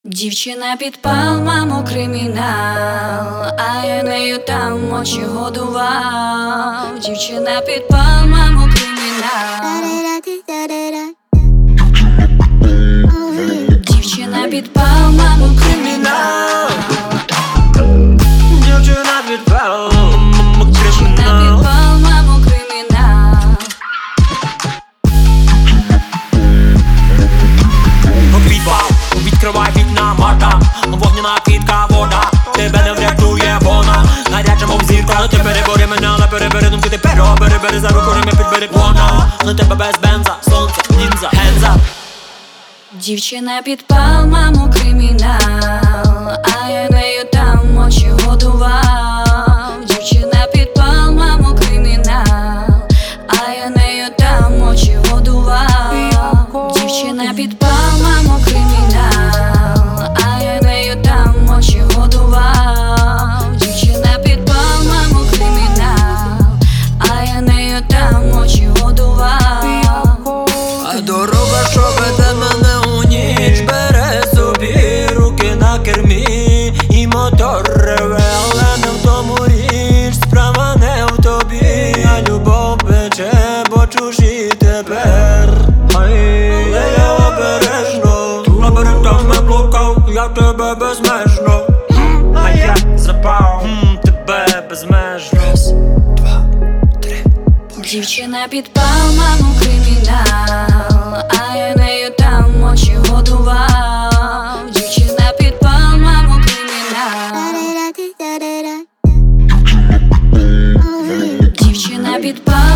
Дівчина підпал, мамо, кримінал, а я нею там очі годував. Дівчина підпал, мамо, кримінал. Дівчина підпал, мамо, кримінал. Дівчина підпал, Дівчина підпал, мамо, кримінал. підпал, відкривай вікна, мата, вогняна квітка, вода, тебе не врятує вона. Гаряча, мов зірка, ти перебори мене, але перебери думки, ти перебери за руку, риме підбери вона. На тебе без бенза, сонце, лінза, генза. Дівчина підпал, мамо, кримінал, а я нею там очі годував. Дівчина підпал, мамо, кримінал, а я нею там очі годував. Дівчина підпал, мамо, кримінал, а я нею там очі годував. Дівчина підпал, мамо, кримінал, а я нею там очі годував. А дорога, що веде мене у ніч, бере собі руки на кермі, і мотор реве, але не в тому річ, справа не в тобі, а любов пече, бо чужі тепер. Але я обережно, лабіринтами блукав, я тебе безмежно. А я запав тебе безмежно. Раз, два, три. Дівчина підпал, мамо, кримінал, а я нею там очі годував. Дівчина підпал, мамо, кримінал. Дівчина підпал,